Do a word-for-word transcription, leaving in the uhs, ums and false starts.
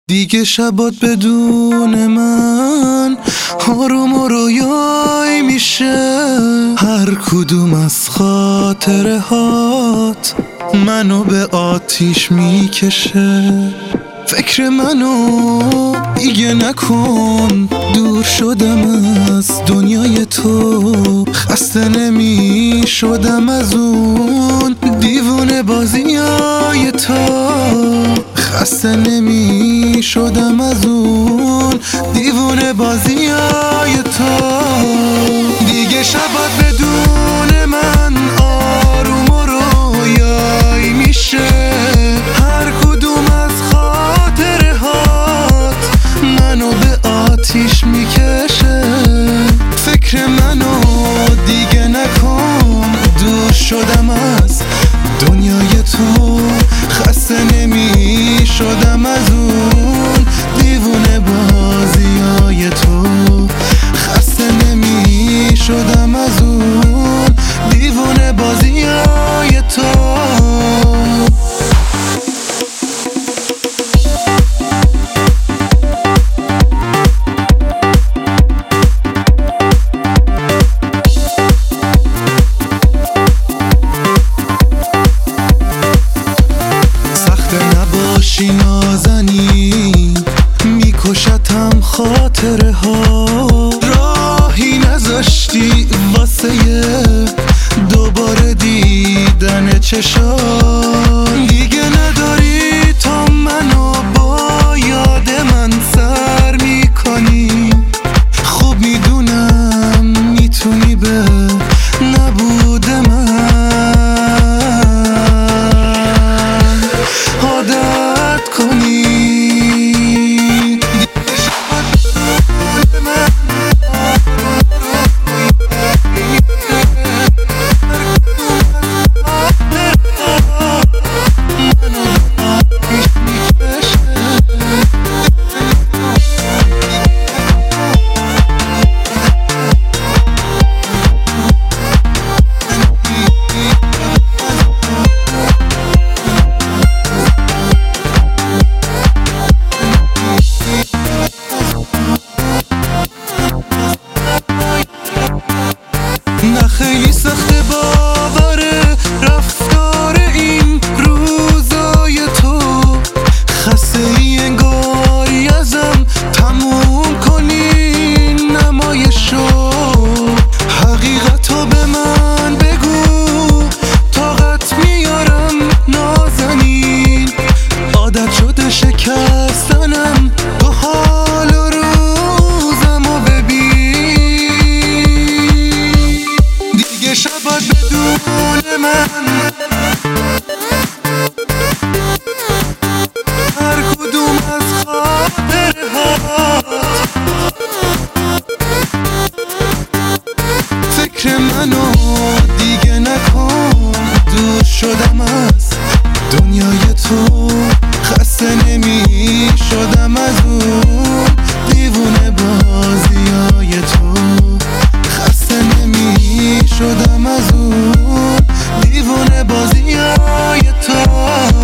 دیگه شبات بدون من آروم و رویایی میشه، هر کدوم از خاطره هات منو به آتیش میکشه. فکر منو دیگه نکن، دور شدم از دنیای تو، خسته نمی شدم از اون دیوونه بازیای تو، خسته نمی شدم از اون دیوونه بازیای تو. دیگه شبات بدون من آروم و رویایی میشه، هر کدوم از خاطره هات منو به آتیش میکشه. فکر منو دیگه نکن، دور شدم از دنیای تو، خسته نمی شدم از اون دیوونه بازیای تو، خسته نمی شدم از اون دیوونه بازیای تو. نباشی نازنی میکشتم خاطره ها، راهی نذاشتی واسه دوباره دیدن چشام. دیگه نداری تا منو با یاد من سر میکنی، خوب میدونم میتونی به نبود من عادت کنی. نه خیلی سخته باوره رفتار این روزای تو، خسته ای انگاری ازم تموم کنی نمایشو. حقیقتو به من بگو طاقت میارم نازنین، عادت شده شکستنم تو حال و روزمو ببین. دیگه شبات بدون من هر کدوم از خاطره هات، فکر منو دیگه نکن، دور شدم از دنیای تو، خسته نمی شدم از اون دیوونه بازیای تو، خسته نمی شدم از اون دیوونه بازیای تو.